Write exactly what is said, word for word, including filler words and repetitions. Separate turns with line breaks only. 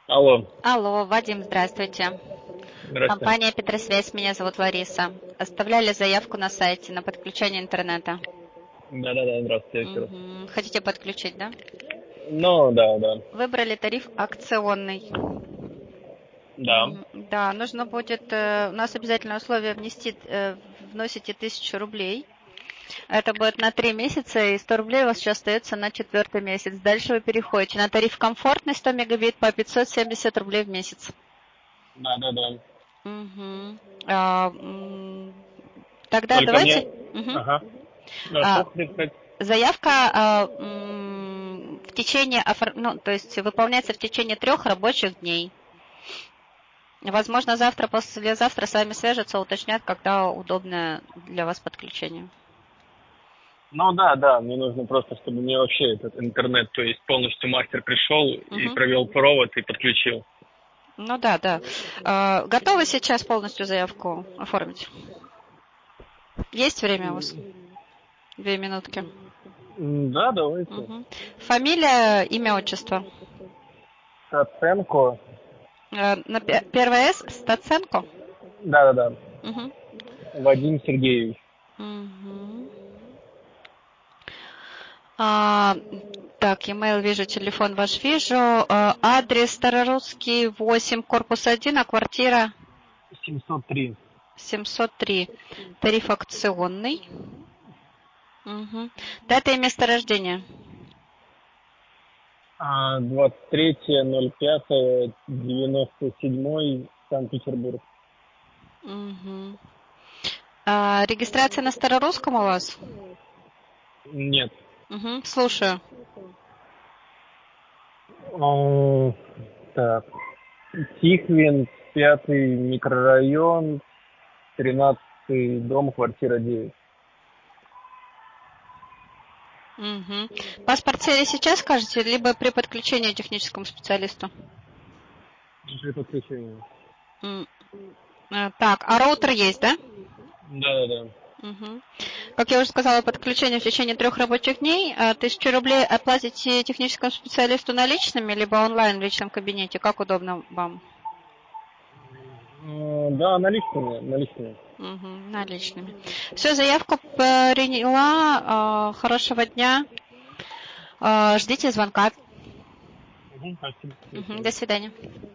Алло,
Алло, Вадим, здравствуйте.
здрасте.
Компания Петросвязь, меня зовут Лариса. Оставляли заявку на сайте на подключение интернета.
Да-да-да, здравствуйте еще раз.
Мгм. Хотите подключить, да?
Ну, да, да.
Выбрали тариф акционный.
Да.
Мгм. Да, нужно будет, э, у нас обязательное условие внести, э, вносите тысячу рублей. Это будет на три месяца, и сто рублей у вас сейчас остается на четвертый месяц. Дальше вы переходите на тариф комфортный сто мегабит по пятьсот семьдесят рублей в месяц.
Да-да-да.
Мгм. А, м, Тогда
Только
давайте.
мне...
Мгм.
Ага. Ну, а
А,
что хотите сказать?
Заявка а, м, в течение, офор- ну, то есть выполняется в течение трех рабочих дней. Возможно, завтра, послезавтра с вами свяжутся, уточнят, когда удобное для вас подключение.
Ну, да, да, мне нужно просто, чтобы мне вообще этот интернет, то есть полностью мастер пришел и
Мгм.
провел провод и подключил.
Ну да, да. А, готовы сейчас полностью заявку оформить? Есть время у вас? Две минутки.
М, Да, давайте.
Мгм. Фамилия, имя, отчество.
Стаценко.
Э, На пе- первое С Стаценко.
Да-да-да.
Мгм.
Вадим Сергеевич.
Мгм. А, так, e-mail вижу, телефон ваш вижу. А, адрес Старорусский восемь, корпус один, а квартира
семьсот три.
семьсот три. Тариф акционный. Мгм. Дата и место рождения.
А, двадцать третье ноль пятое девяносто седьмой, Санкт-Петербург.
Мгм. А, регистрация на Старорусском у вас?
Нет.
Мгм. Слушаю.
О, так. Тихвин, пятый микрорайон, тринадцатый дом, квартира девять.
Мгм. Паспорт цели сейчас скажете, либо при подключении к техническому специалисту?
При подключении.
М, э, Так, а роутер есть, да?
Да-да-да.
Мгм. Как я уже сказала, подключение в течение трех рабочих дней. А, Тысячу рублей оплатите техническому специалисту наличными, либо онлайн в личном кабинете. Как удобно вам?
М, Да, наличными, наличными.
Мгм, наличными. Все, заявку приняла. А, Хорошего дня. А, Ждите звонка.
Мгм, спасибо. До
Мгм,
свидания.
До свидания.